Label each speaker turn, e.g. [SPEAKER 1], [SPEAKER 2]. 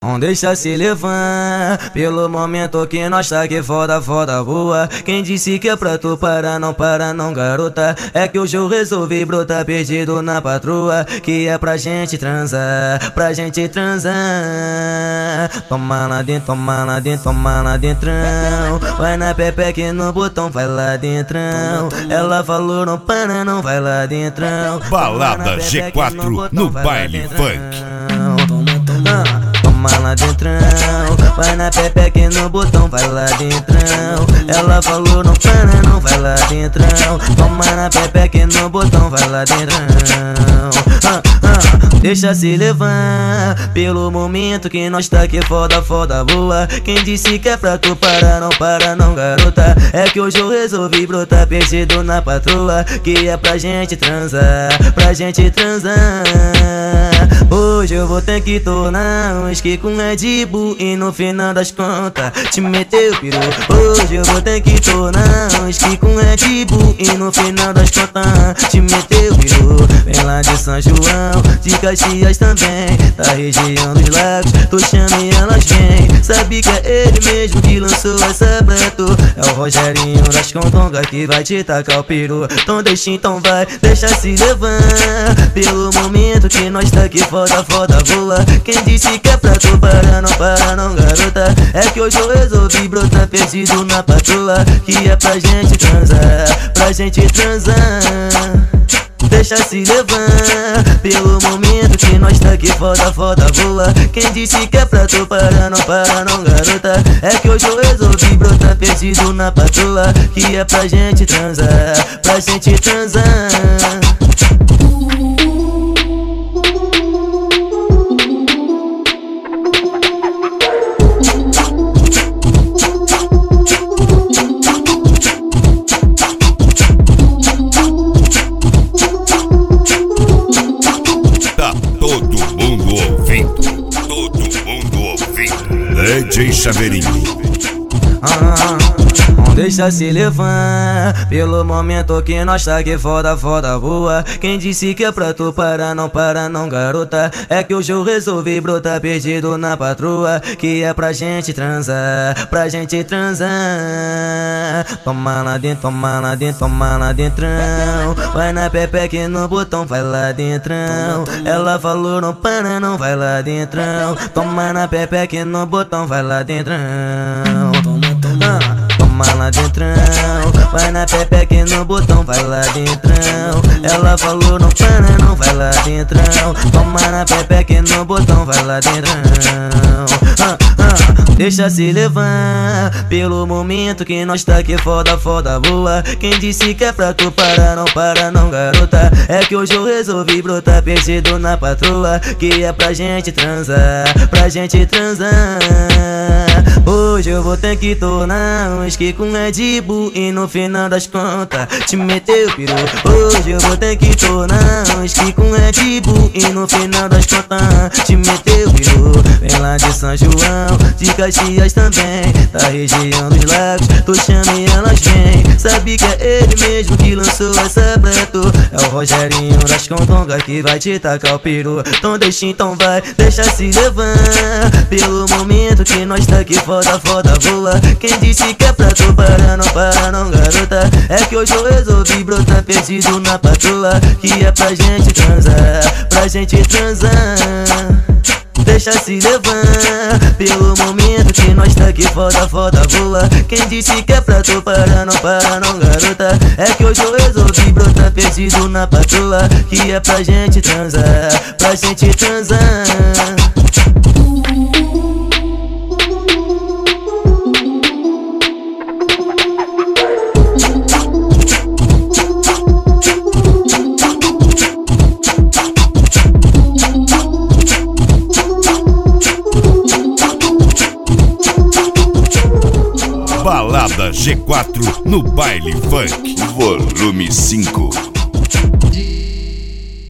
[SPEAKER 1] Não deixa se levar pelo momento que nós tá aqui foda, foda, boa. Quem disse que é pra tu parar, não para não, garota. É que hoje eu resolvi brotar perdido na patroa, que é pra gente transar, pra gente transar. Toma lá dentro, toma lá dentro, toma lá dentrão. Vai na pepeca no botão, vai lá dentrão. Ela falou não para não, vai lá dentrão.
[SPEAKER 2] Balada G4 no baile funk.
[SPEAKER 1] Toma lá dentrão, vai na pepeca no botão, vai lá dentrão. Ela falou não para não, vai lá dentrão. Toma na pepeca no botão, vai lá dentrão. Deixa se levar pelo momento que nós tá aqui foda, foda, boa. Quem disse que é pra tu parar, não para não, garota. É que hoje eu resolvi brotar perdido na patroa, que é pra gente transar, pra gente transar. Hoje eu vou ter que tornar um esqui com Red Bull e no final das contas te meteu peru. Hoje eu vou ter que tornar um esqui com Red Bull e no final das contas te meteu peru. Vem lá de São João, de Caxias também, da região dos lagos, tô chamando e elas vêm. Sabe que é ele mesmo que lançou essa pra tu. É o Rogerinho das Condongas que vai te tacar o peru. Então deixa, então vai, deixa se levar pelo momento que nós tá aqui foda, foda, boa. Quem disse que é pra tu parar, não para não, garota. É que hoje eu resolvi brotar perdido na patroa, que é pra gente transar, pra gente transar. Deixa se levar pelo momento que nós tá aqui foda, foda, boa. Quem disse que é pra tu parar, não para não, garota. É que hoje eu resolvi brotar perdido na patroa, que é pra gente transar, pra gente transar.
[SPEAKER 2] DJ Chaveirinho.
[SPEAKER 1] Não deixa se levar pelo momento que nós tá aqui foda, foda, boa. Quem disse que é pra tu parar, não para não, garota. É que hoje eu resolvi brotar perdido na patroa, que é pra gente transar, pra gente transar. Toma lá dentro, toma lá dentro, toma lá dentrão. Vai na pepeca no botão, vai lá dentrão. Ela falou não para não, vai lá dentrão. Toma na pepeca no botão, vai lá dentrão. Toma lá dentrão, vai na pepeca no botão, vai lá dentrão. Ela falou não para não, vai lá dentrão. Toma na pepeca no botão, vai lá dentrão. Deixa se levar pelo momento que nós tá aqui foda, foda, boa. Quem disse que é pra tu parar, não para não, garota. É que hoje eu resolvi brotar perdido na patroa, que é pra gente transar, pra gente transar. Hoje eu vou ter que tornar um esqui com Red Bull e no final das contas te meteu peru. Hoje eu vou ter que tornar um esqui com Red Bull e no final das contas te meteu peru. Vem lá de São João, de Caxias também, da região dos lagos, tô chamando e elas vêm. Sabe que é ele mesmo que lançou essa pra tu. É o Rogerinho das Condongas que vai te tacar o peru. Então deixa, então vai, deixa se levar pelo momento que nós tá aqui foda, foda, boa. Quem disse que é pra tu parar, não para não, garota. É que hoje eu resolvi brotar perdido na patroa, que é pra gente transar, pra gente transar. Deixa se levar pelo momento que nós tá aqui foda, foda, boa. Quem disse que é pra tu parar, não para não, garota. É que hoje eu resolvi brotar perdido na patroa, que é pra gente transar, pra gente transar.
[SPEAKER 2] Balada G4 no baile funk. Volume 5.